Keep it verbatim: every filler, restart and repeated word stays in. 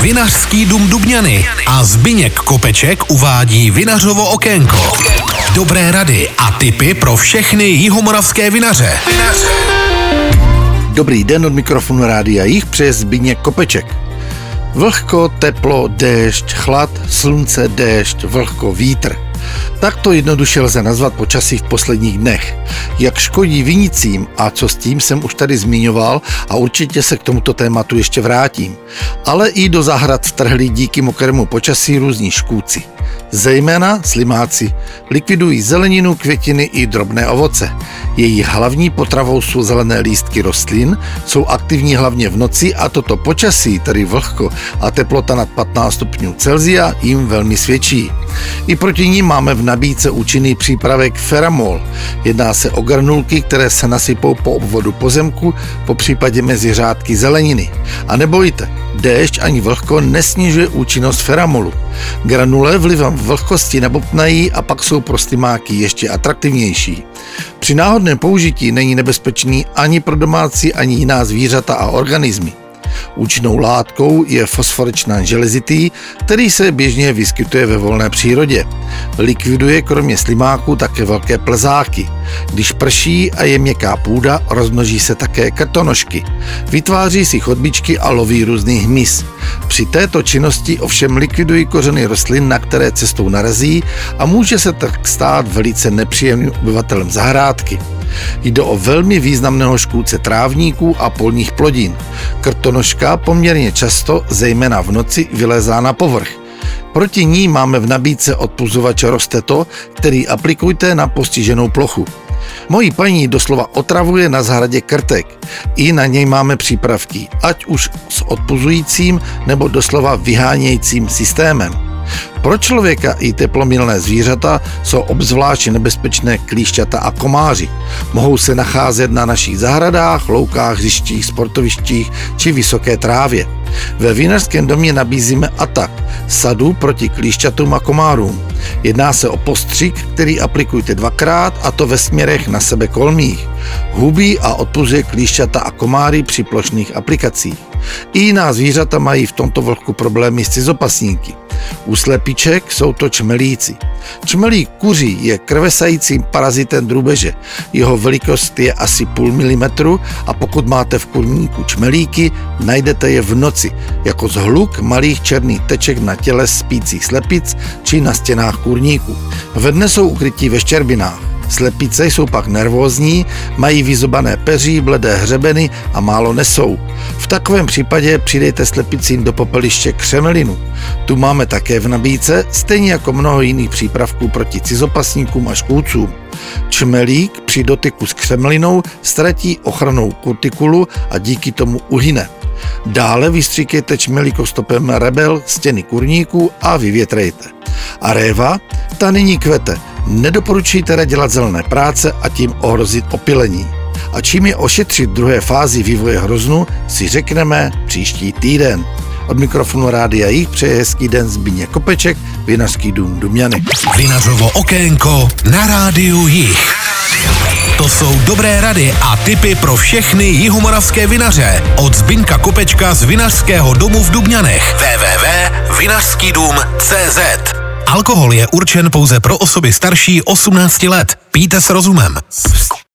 Vinařský dům Dubňany a Zbyněk Kopeček uvádí Vinařovo okénko. Dobré rady a tipy pro všechny jihomoravské vinaře. Vinaře. Dobrý den, od mikrofonu Rádia Jih přeje Zbyněk Kopeček. Vlhko, teplo, déšť, chlad, slunce, déšť, vlhko, vítr. Tak to jednoduše lze nazvat počasí v posledních dnech. Jak škodí vinicím a co s tím, jsem už tady zmiňoval a určitě se k tomuto tématu ještě vrátím. Ale i do zahrad vtrhli díky mokrému počasí různí škůdci. Zejména slimáci likvidují zeleninu, květiny i drobné ovoce. Jejich hlavní potravou jsou zelené lístky rostlin, jsou aktivní hlavně v noci a toto počasí, tedy vlhko a teplota nad patnáct stupňů Celsia, jim velmi svědčí. I proti nim máme v nabídce účinný přípravek Feramol. Jedná se o granulky, které se nasypou po obvodu pozemku, po případě mezi řádky zeleniny. A nebojte, déšť ani vlhko nesnižuje účinnost Feramolu. Granule vlivem vlhkosti nabobtnají a pak jsou pro slimáky ještě atraktivnější. Při náhodném použití není nebezpečný ani pro domácí, ani jiná zvířata a organismy. Účinnou látkou je fosforečnan železitý, který se běžně vyskytuje ve volné přírodě. Likviduje kromě slimáků také velké plezáky. Když prší a je měkká půda, rozmnoží se také krtonožky. Vytváří si chodbičky a loví různý hmyz. Při této činnosti ovšem likvidují kořeny rostlin, na které cestou narazí, a může se tak stát velice nepříjemným obyvatelem zahrádky. Jde o velmi významného škůdce trávníků a polních plodin. Krtonožka poměrně často, zejména v noci, vylézá na povrch. Proti ní máme v nabídce odpuzovač Rosteto, který aplikujte na postiženou plochu. Mojí paní doslova otravuje na zahradě krtek. I na něj máme přípravky, ať už s odpuzujícím nebo doslova vyhánějícím systémem. Pro člověka i teplomilné zvířata jsou obzvlášť nebezpečné klíšťata a komáři. Mohou se nacházet na našich zahradách, loukách, hřištích, sportovištích či vysoké trávě. Ve vinařském domě nabízíme atak, sadu proti klíšťatům a komárům. Jedná se o postřik, který aplikujte dvakrát, a to ve směrech na sebe kolmých. Hubí a odpuzuje klíšťata a komáry při plošných aplikacích. I jiná zvířata mají v tomto vlhku problémy s cizopasníky. U slepiček jsou to čmelíci. Čmelík kuří je krvesajícím parazitem drůbeže. Jeho velikost je asi půl milimetru a pokud máte v kurníku čmelíky, najdete je v noci jako zhluk malých černých teček na těle spících slepic či na stěnách kurníku. Ve dne jsou ukrytí ve štěrbinách. Slepice jsou pak nervózní, mají vyzobané peří, bledé hřebeny a málo nesou. V takovém případě přidejte slepicím do popeliště křemelinu. Tu máme také v nabídce, stejně jako mnoho jiných přípravků proti cizopasníkům a škůdcům. Čmelík při dotyku s křemelinou ztratí ochrannou kutikulu a díky tomu uhyne. Dále vystříkejte čmelíkostopem Rebel stěny kurníků a vyvětrejte. A réva, ta nyní kvete. Nedoporučuji teda dělat zelené práce a tím ohrozit opylení. A čím je ošetřit druhé fázi vývoje hroznu, si řekneme příští týden. Od mikrofonu Rádia Jih přeje hezký den Zbyněk Kopeček, Vinařský dům Dubňany. Vinařovo okénko na Rádiu Jih. To jsou dobré rady a tipy pro všechny jihomoravské vinaře od Zbyňka Kopečka z Vinařského domu v Dubňanech. w w w tečka vinařský dům tečka cé zet. Alkohol je určen pouze pro osoby starší osmnácti let. Pijte s rozumem.